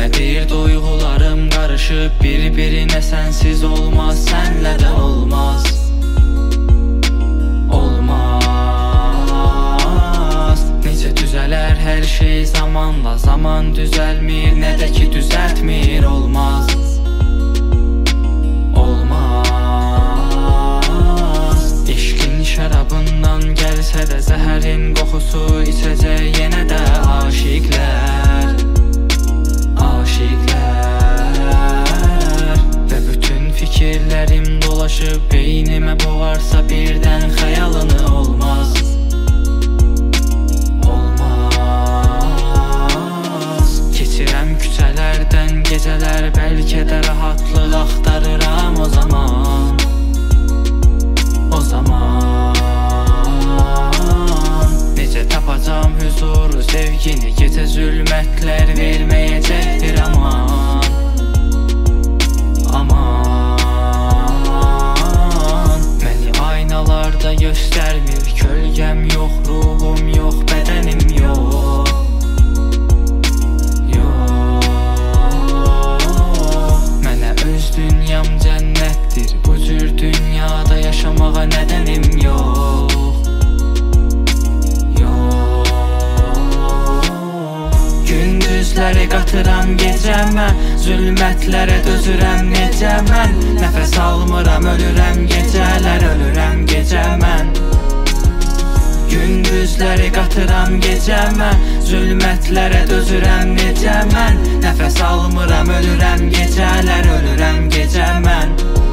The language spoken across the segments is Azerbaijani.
nədir duyğularım qarışıb bir-birinə, sənsiz olmaz, sənlə də olmaz. Olmaz. Necə düzələr hər şey zamanla, zaman düzəlmir, nə də ki düzəltmir. Olmaz. Olmaz. İşqin şərabından gəlsə də zəhərin qoxusu içəcək yenə də aşiqlər. Və bütün fikirlərim dolaşıb beynimə boğarsa birdən xəyalını. Olmaz. Olmaz. Keçirəm küçələrdən gecələr, bəlkə də rahatlıq axtarıram o zaman. O zaman necə tapacam huzuru, sevgini, gecə zülmətlər verməyəcəkdir aman. Aman. Məni aynalarda göstərmir, kölgəm yox, ruhum yox, bədənim yox. Yox. Mənə öz dünyam cənnətdir, bu cür dünyada yaşamağa nədənim yox. Gündüzləri qatıram gecəmə, zülmətlərə dözürəm necə mən. Nəfəs almıram, ölürəm gecələr, ölürəm gecə mən. Gündüzləri qatıram gecəmə, zülmətlərə dözürəm necə mən. Nəfəs almıram, ölürəm gecələr, ölürəm gecə mən.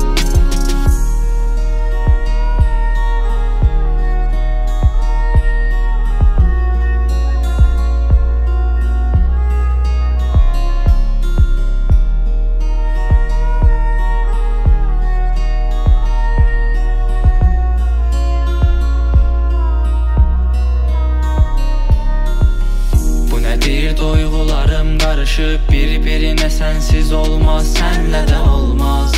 Duyğularım qarışıb bir-birinə, sənsiz olmaz, sənlə də olmaz.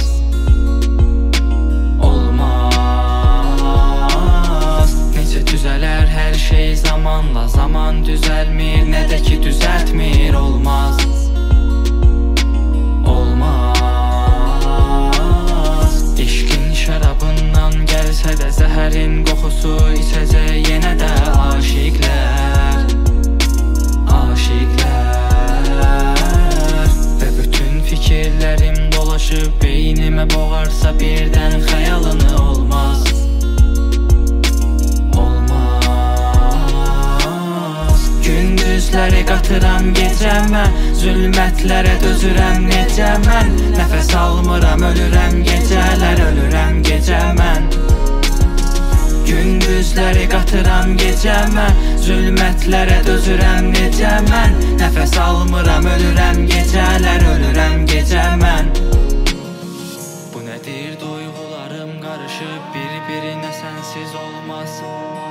Olmaz. Necə düzələr hər şey zamanla, zaman düzəlmir, nə də ki düzəltmir. Olmaz. Olmaz. İşqin şərabından gəlsə də zəhərin qoxusu içəcək yenə də aşiqlər. Və bütün fikirlərim dolaşıb beynimə boğarsa birdən xəyalını. Olmaz. Olmaz. Gündüzləri qatıram gecəmə, zülmətlərə dözürəm necə mən. Nəfəs almıram, ölürəm gecələr, ölürəm gecə mən. Gündüzləri qatıram gecəmə, zülmətlərə dözürəm necə mən. Nəfəs almıram, ölürəm gecələr, ölürəm gecə mən. Bu nədir duyğularım qarışıb bir-birinə, sənsiz olmaz.